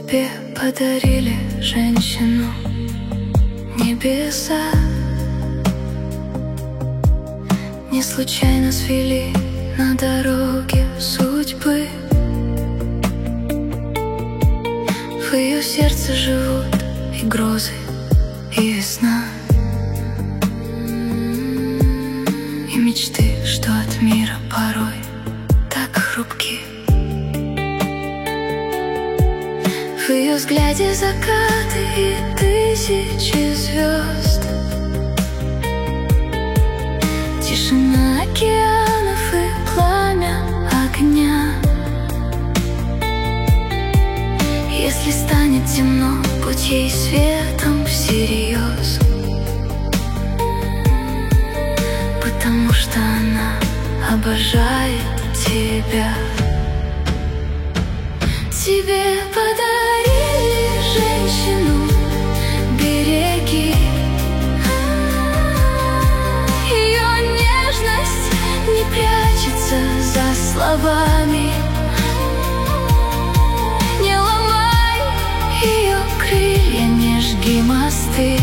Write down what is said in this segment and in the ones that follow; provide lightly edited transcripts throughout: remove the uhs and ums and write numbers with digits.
Тебе подарили женщину небеса, не случайно свели на дороге судьбы. В ее сердце живут и грозы, и весна, и мечты, что от мира порой так хрупки. В ее взгляде закаты и тысячи звезд, тишина океанов и пламя огня. Если станет темно, будь ей светом всерьез, потому что она обожает тебя. Тебе подарили женщину, береги ее нежность, не прячется за словами. Не ломай ее крылья, не жги мосты,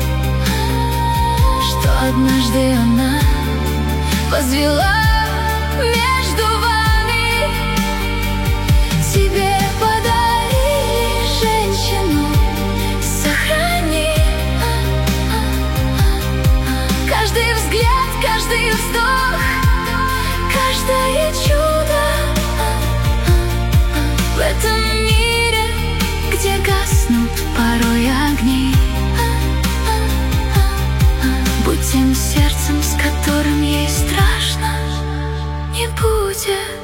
что однажды она возвела между вами. Тебе подарили женщину, сохрани каждый взгляд, каждый вздох, каждое чудо в этом мире, где гаснут порой огни. Будь тем сердцем, с которым ей страшно не будет.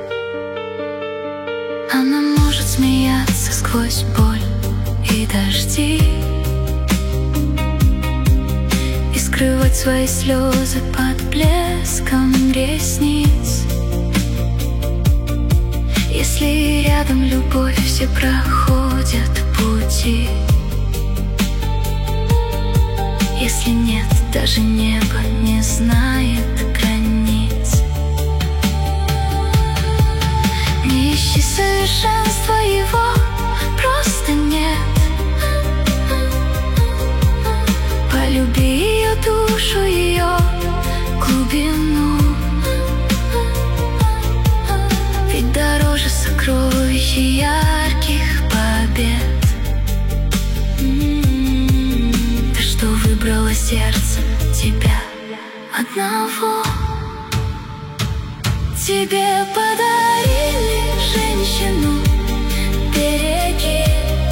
Она может смеяться сквозь боль и дожди, и скрывать свои слезы под блеском ресниц. Если рядом любовь, все проходят пути. Если нет, даже небо не знает границ. Не ищи совершенства, его просто нет. Полюби ее душу, ее глубину, ведь дороже сокровищ и ярких побед. Ты что, выбрала сердце тебя одного? Тебе подарили женщину, береги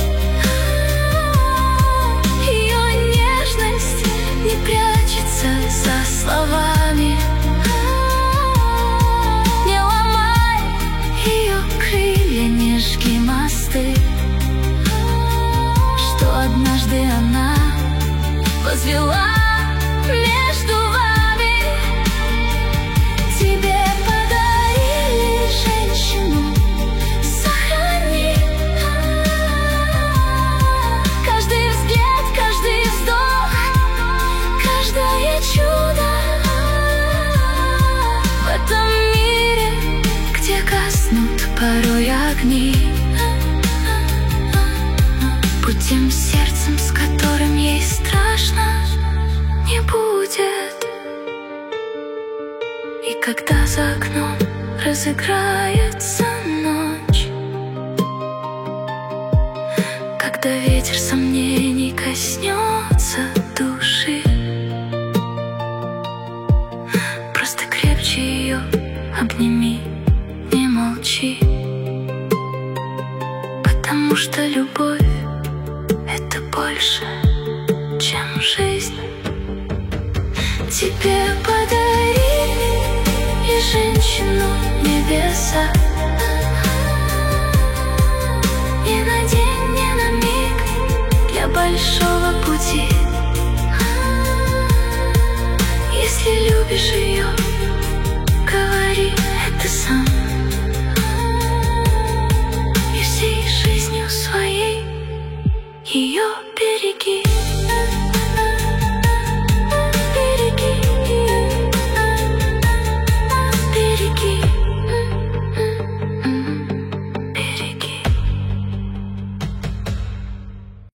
ее нежность, не прячется за словами. Не ломай ее крылья, не жги мосты, что однажды она возвела между вами. Тебе подарили женщину, сохрани каждый взгляд, каждый вздох, каждое чудо в этом мире, где гаснут порой огни. Будь тем сердцем, с которым ей страшно не будет. И когда за окном разыграется ночь, когда ветер сомнений коснется души, просто крепче ее обними, не молчи, потому что любовь — это больше, чем жизнь. Тебе подарили и женщину небеса, не на день, не на миг, для большого пути. Если любишь ее, говори это сам, и всей жизнью своей ее береги.